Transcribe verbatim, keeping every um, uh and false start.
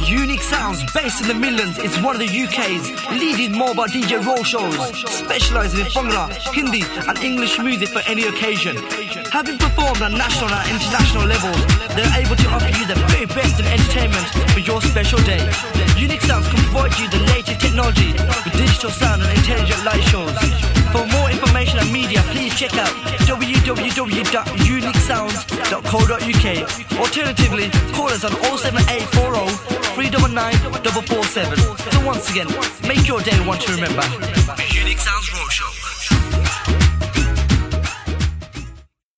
Unique Sounds, based in the Midlands, is one of the U K's leading mobile D J roll shows, specialising in Bhangra, Hindi and English music for any occasion. Having performed on national and international levels, they're able to offer you the very best in entertainment for your special day. Unique Sounds can provide you the latest technology with digital sound and intelligent light shows. For more information and media, please check out w w w dot unique sounds dot co dot u k. Alternatively, call us on oh seven eight four oh, three nine nine, four four seven. So once again, make your day one to remember. The Unique Sounds Road Show.